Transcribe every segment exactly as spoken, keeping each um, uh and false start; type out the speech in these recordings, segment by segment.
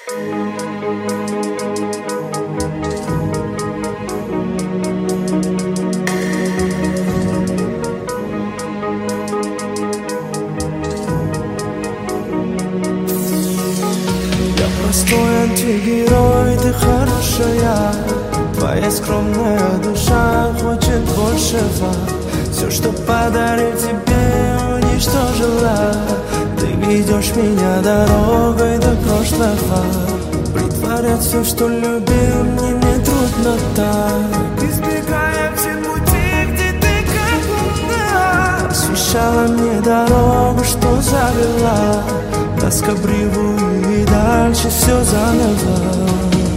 Простой антигерой, ты хорошая. Твоя скромная душа хочет большего. Все, что подарил тебе, уничтожила. Ты ведешь меня дорогой до прошлого. Притворяться, что любил, мне не трудно так. Избегая все пути, где ты как луна. Освещала мне дорогу, что завела нас к обрыву и дальше все заново.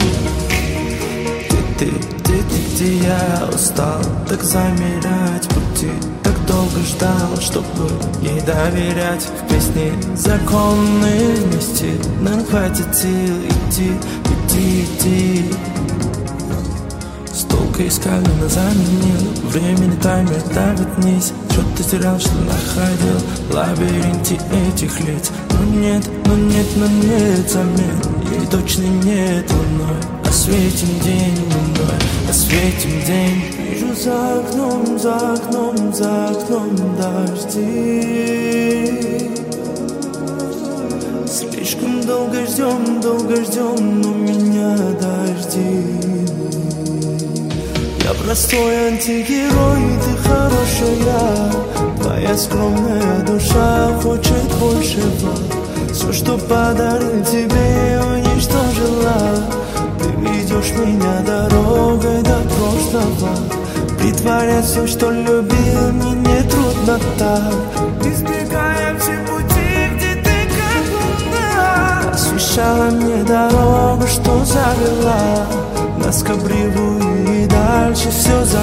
Ты, ты, ты, ты, ты, я устал так замерять пути. Так долго ждал, чтобы ей доверять. В песне законы вместе нам хватит сил идти, идти, идти. Столько искали, но заменил. Времени таймер давит вниз. Что ты терял, что находил в лабиринте этих лиц. Но нет, но нет, но нет замен. Ей точно нет луной. Осветим день луной, осветим день. Вижу за окном, за окном, за окном дожди. Слишком долго ждем, долго ждем, но меня дожди. Я простой антигерой, ты хорошая. Твоя скромная душа хочет большего. Все, что подарил тебе, уничтожила. Ты ведешь меня дорогой до прошлого. Притворяться, что любил, мне не трудно так. Избегая все пути, где ты как луна. Освещала мне дорогу, что завела нас к обрыву и дальше все за